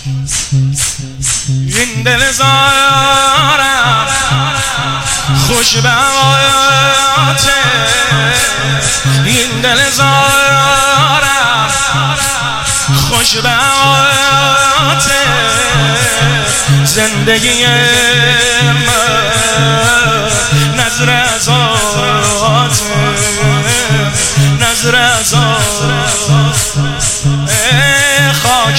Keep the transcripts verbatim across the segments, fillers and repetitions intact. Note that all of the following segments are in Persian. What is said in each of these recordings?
این دل زارم خوش به آیاته، این دل زارم خوش به آیاته، زندگی من نظر ازاته، نظر ازاته، خاک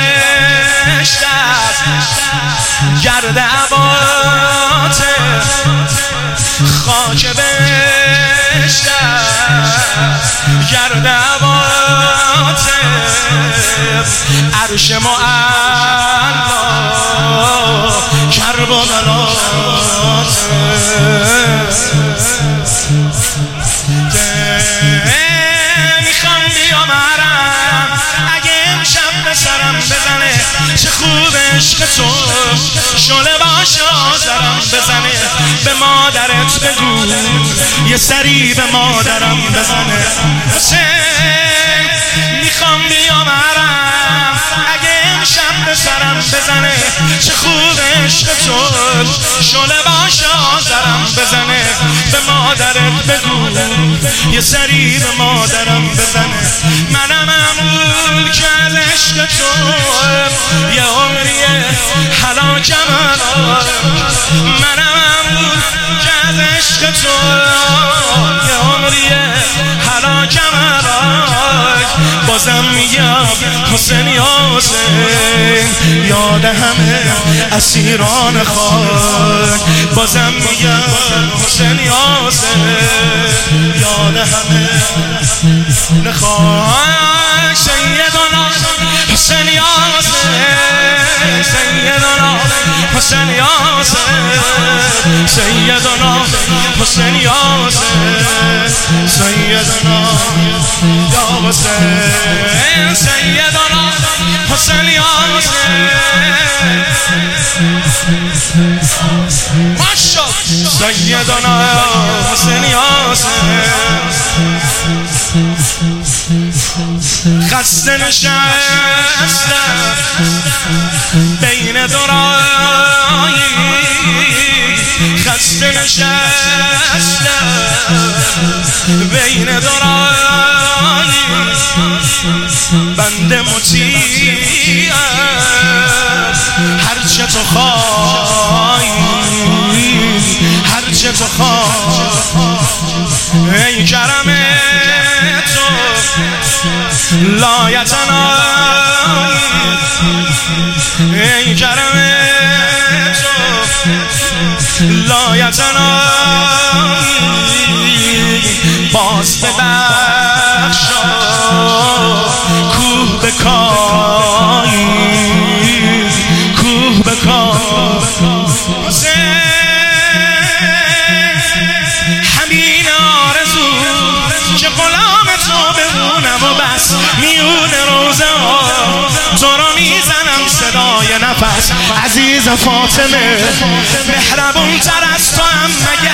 بشتر گرد عباته، خاک بشتر گرد عباته، عرش معلا کرب و بلاته، میخوام بیام حرم اگه امشب به سرم بزنه، چه خوب عشق تو شله باشه آزرم بزنه، به مادرت بگو یه سری به مادرم بزنه، حسین میخوام بیام حرم اگه امشب به سرم بزنه، چه خوب عشق تو شله باشه آزرم بزنه، به مادرت بگو یه سری به مادرم بزنه، منم امول که از عشق تو یه عمریه هلاکم الان، منم امول که از عشق تو یه عمریه هلاکم الان، بازم میگم حسین یا حسین یاد همه اسیران خاک، بازم میگم حسین یا حسین یاد همه خاک، سیدنا حسین یا حسین، سیدنا حسین یا حسین، سیدنا حسین یا حسین، سیدنا یا حسین، سیدنا حسین یا حسین، ماشاءالله سیدنا حسین یا حسین، خسته نشستم بین دو رایی، خسته نشستم بین دو رایی، بنده مطیعم هرچه تو خواهی، هرچه تو خواهی، ای کرم تو لایتنایی، ای کرم تو لایتنایی، باز ببخشا کوه بکایی، کوه بکایی، همین آرزو که غلام تو بمونم و بس، میون روزه ها تو رو میزنم صدای نفس، عزیز فاطمه مهربون تر از تو هم مگه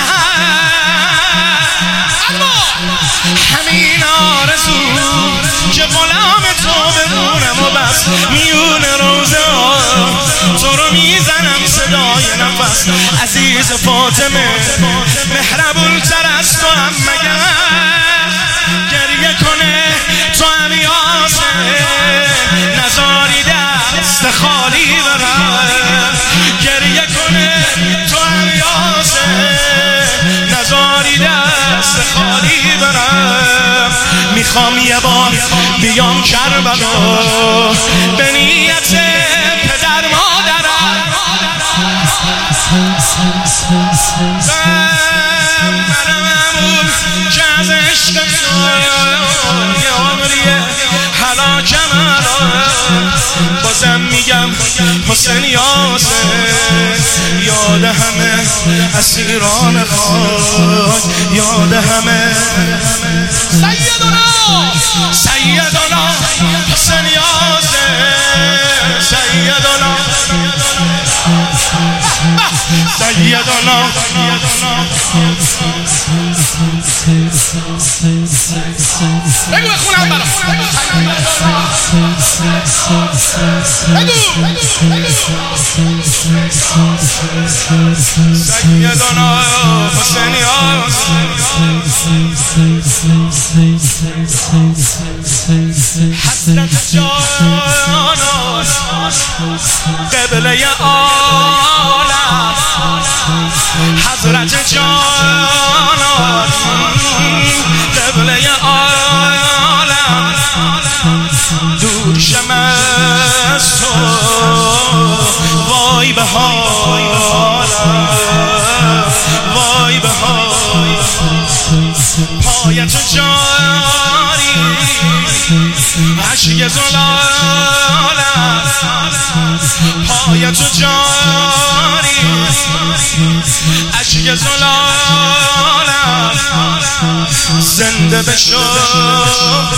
همین آرزو که غلام تو بمونم و بس، میون روزه ها تو رو میزنم صدای نفس، عزیز فاطمه مهربون تر از تو هم مگه گریه کنه تو هم یاسه، نزاری دست خالی برم، گریه کنه تو هم یاسه، نزاری دست خالی برم، میخوام یه بار بیام کربلا به نیت پدر مادرم، منم امون که از عشق تو یه عمریه هلاکم الان، بازم میگم حسین یا حسین یاد همه اسیران خاک، یاد همه سیدنا سیدنا حسین یا حسین، سیدنا سیدنا بگو بخونم برام سیدنا حسین یا حضرت جانان قبله عالم حضرت جانان قبله عالم دور شم از تو وای به حالم وای به حالم پایت جاری عشق زلالم پایت جاری عشق زلالم زنده به شکر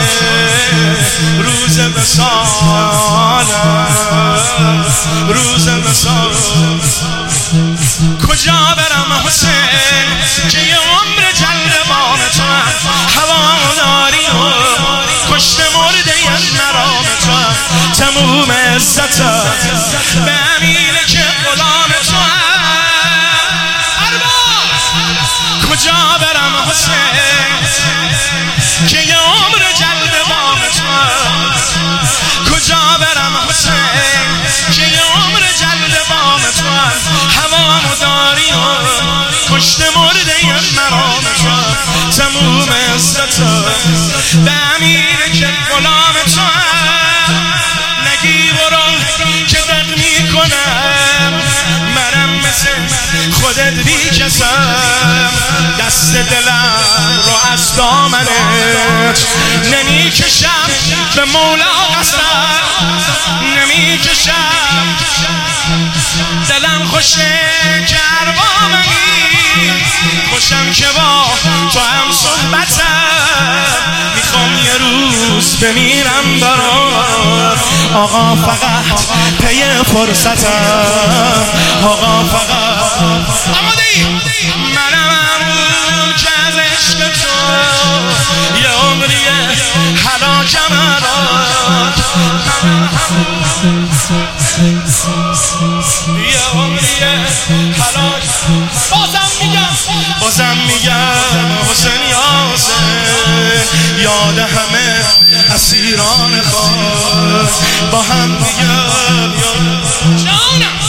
روز وصالم روز وصالم کجا برم حسین که یه عمر جلوان تو هواداری و کشت مرده یه مرام تو تموم عزت به امینه که غلام تو کجا برم حسین که یه عمر جلوان تو کجا برم حسین که یه عمر جلوان تو هوامو داری و کشت مرده یه مرام تو تموم عزت به امینه که غلام تو نگی برو که دق میکنم منم مثل خودت بی کسم دست دلم رو از دامنت نمیکشم به مولا قسم نمیکشم دلم خوشه که اربا منی خوشم که با تو هم صحبتم میخوام یه روز بمیرم برات آقا فقط پی فرصتم آقا فقط آماده منم که از عشق تو یه عمریه حلاکم اراد یه عمریه حلاک بازم میگم بازم میگم حسین یا حسین یاد همه اسیران خاک با هم میگم جانم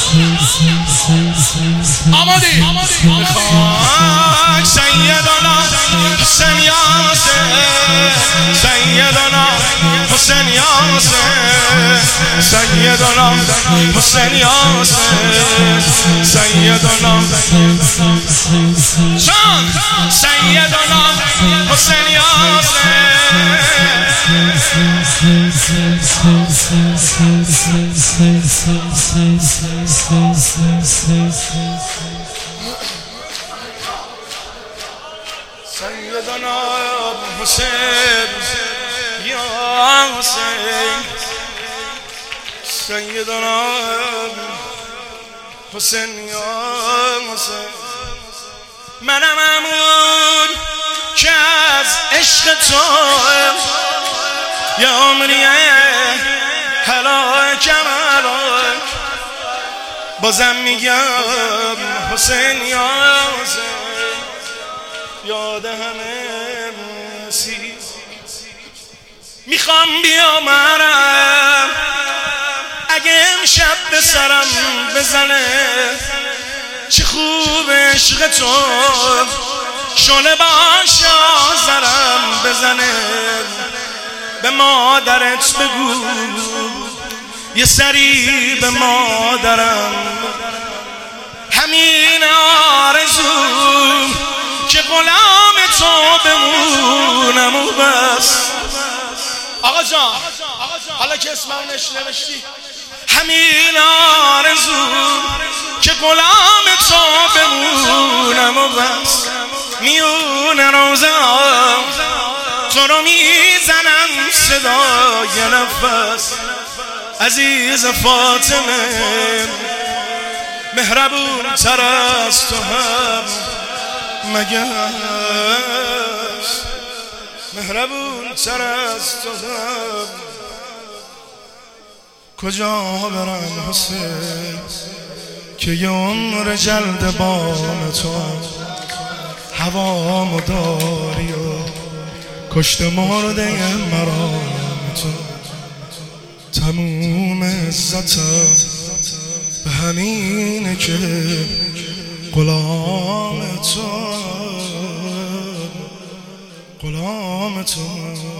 آماده خاک سیدنا حسین یا حسین سیدنا حسین یا حسین سیدنا حسین یا حسین سیدنا جان سیدنا حسین یا سیدنا حسین یا حسین سیدنا حسین یا حسین منم همون که از عشق تو یه عمریه هلاکم هلاک بازم میگم حسین یا حسین یاد همه سی میخوام بیامرم اگه امشب به سرم بزنه چه خوب عشق تو شله باش آزرم بزنه به مادرت بگو یه سری به مادرم همین آرزوم که غلام تو بمونم و بس آقا جان حالا که اسمم نوشتی همین آرزوم که غلام تو بمونم و بس میون روزه تو رو میزنم صدای نفس عزیز فاطمه مهربون تر از تو هم مگه مهربون تر از تو هم کجا برم حسین که یه عمر جلد بام تو هوا مداری و کشت مرده مرام تو تموم عزتم به همینه که غلام تو غلام تو